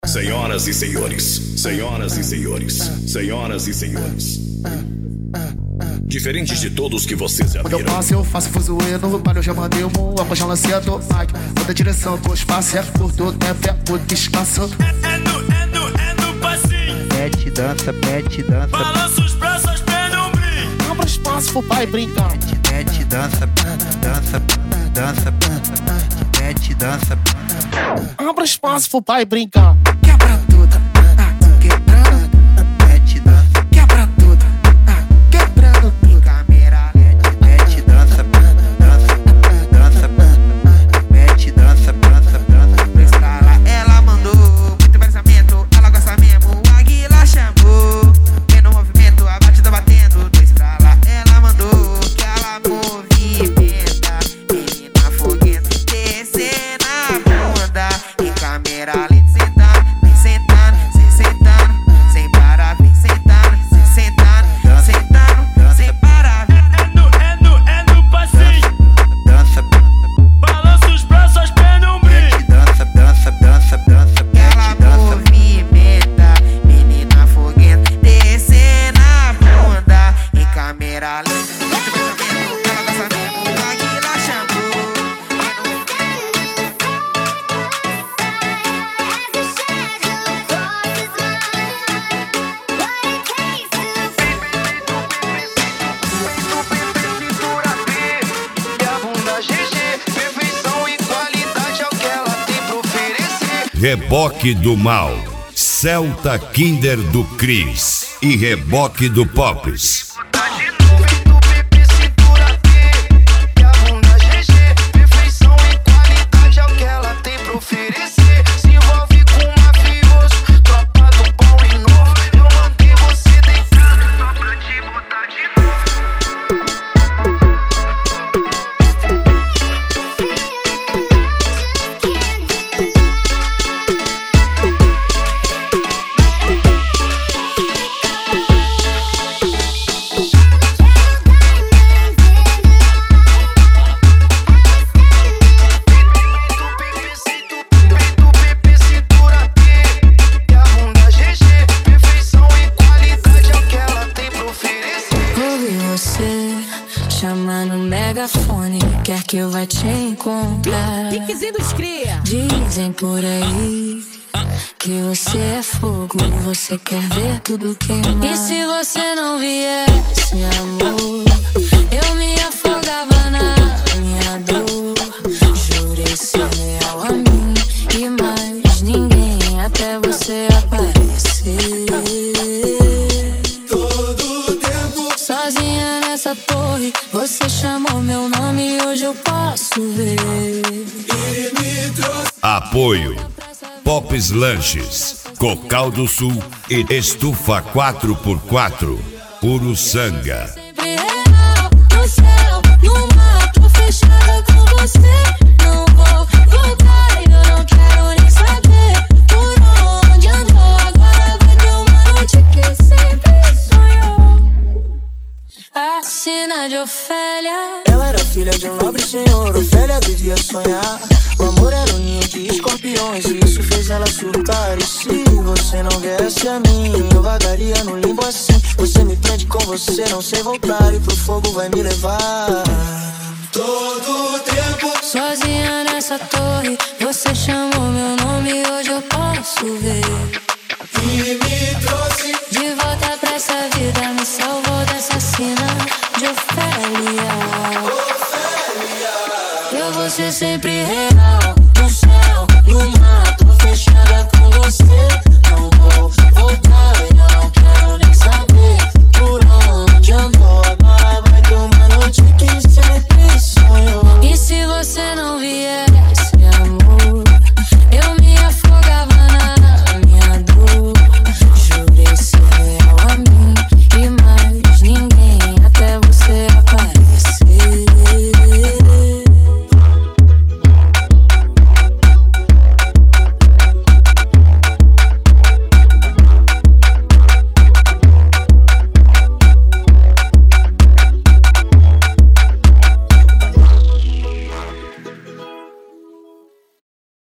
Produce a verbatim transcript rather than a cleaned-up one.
Senhoras e senhores, senhoras e senhores, senhoras e senhores. Diferentes de todos que vocês já viram. Quando eu passo, eu faço fuzuê no baile, eu já mandei um após já lancei do Mike. Toda direção do espaço é por todo tempo, é por descanso. É no, é no, é no passinho. Mete, dança, mete, dança. Balança os braços, pega um brinco. Abra espaço pro pai brincar. Mete, mete, dança, dança, dança. Mete, dança. Abra espaço pro pai brincar. Quebra tudo, ah, quebrando. Mete, dança. Quebra tudo, ah, quebrando tudo. Câmera lenta, mete, dança, dança, dança. Mete, dança, dança, dança. Pra escalar, ela mandou muito pensamento, ela gosta mesmo. O Águila chamou, vem no movimento, a batida batendo. Pra escalar, ela mandou que ela movimenta. Menina foguenta, descendo a bunda. Em câmera lenta. Reboque do Mal, Celta Kinder do Cris e Reboque do Pops. Chama no megafone, quer que eu vá te encontrar. Piquezinho dos cria. Dizem por aí que você é fogo, você quer ver tudo queimar. E se você não viesse, amor, eu me afogava na minha dor. Jurei ser leal a mim e mais ninguém até você aparecer. Todo tempo Sozinha nessa torre, você chamou meu nome e hoje eu posso ver. e me trouxe. Apoio Pops Lanches, Cocal do Sul e Estufa quatro por quatro, Uruçanga. Sempre real, no céu, no mar, tô fechada com você. Não vou voltar, eu não quero nem saber por onde andou. Agora vai ter uma noite que sempre sonhou. Assina de Ofélia. Ela era filha de um nobre senhor, Ofélia devia sonhar. O amor era um ninho de escorpiões e isso fez ela surtar. E se você não viesse a mim, eu vagaria no limbo assim. Você me prende com você, não sei voltar, e pro fogo vai me levar. Todo tempo Sozinha nessa torre, você chamou meu nome e hoje eu posso ver. e me trouxe. De volta pra essa vida, me salvou dessa cena de Ofélia.